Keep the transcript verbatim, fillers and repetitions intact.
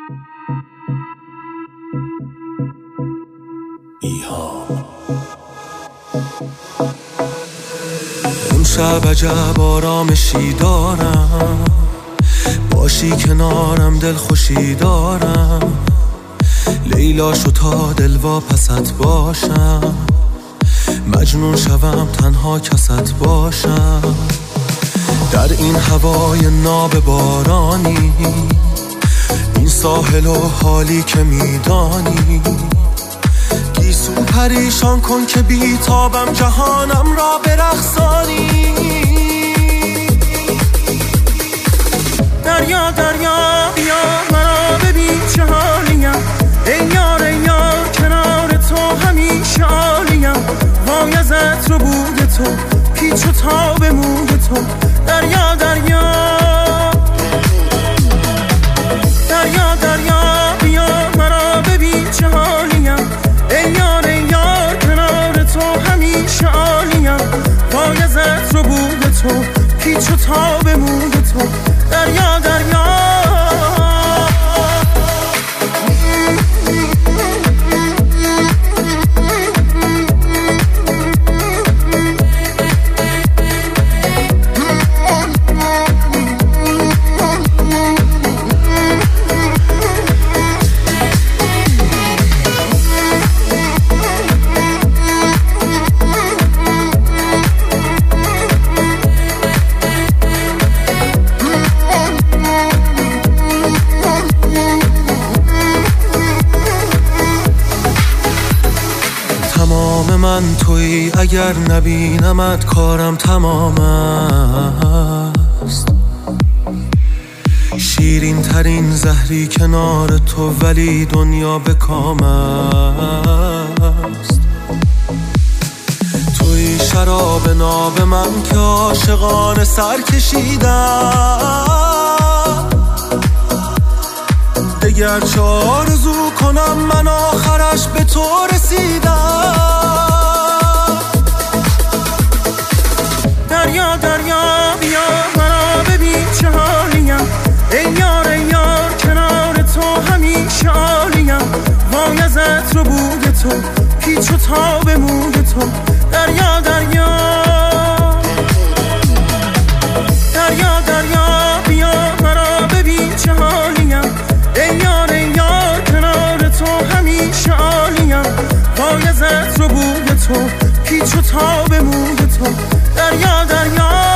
اون شب عجب آرامشی دارم، باشی کنارم دل خوشی دارم. لیلا شو تا دلوا پست باشم، مجنون شوم تنها کست باشم. در این هوای ناب بارانی، این ساحل و حالی که میدانی، گیسو پریشان کن که بیتابم جهانم را برقصانی. دریا دریا بیا مرا ببین چه حالیم، ای یار ای یار کنار تو همیشه عالیم. وای از عطر و بوی تو، پیچ و تاب موی تو. دریا دریا دریا دریا بیا مرا ببین چه حالیم، ای یار ای یار کنار تو همیشه عالیم. وای از عطر و بوی تو، پیچ و تاب موی تو. دریا دریا تمام من تویی، اگر نبینمت کارم تمام است. شیرین ترین زهری کنار تو، ولی دنیا به کام است. تویی شراب ناب من که عاشقانه سر کشیدم. دگر چه آرزو کنم من آخرش به تو رسیدم. دریا دریا بیا مرا ببین چه حالیم، ای یار ای یار کنار تو همیشه عالیم. وای از عطر و بوی تو، پیچ و تاب موی تو. دریا دریا دریا دریا بیا مرا ببین چه حالیم، ای یار ای یار کنار تو همیشه عالیم. وای از عطر و بوی تو، پیچ و تاب موی تو. دریا دریا